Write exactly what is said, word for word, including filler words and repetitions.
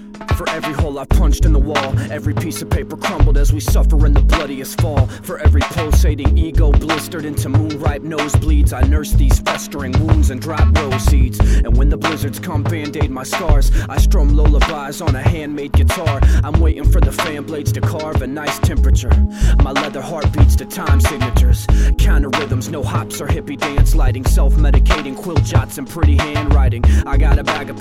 For every hole I've punched in the wall, every piece of paper crumbled as we suffer in the bloodiest fall. For every pulsating ego blistered into moonripe nosebleeds, I nurse these festering wounds and drop rose seeds. And when the blizzards come, band-aid my scars. I strum lullabies on a handmade guitar. I'm waiting for the fan blades to carve a nice temperature. My leather heart beats to time signatures, counter rhythms, no hops or hippie dance lighting, self-medicating quill jots and pretty handwriting. I got a bag of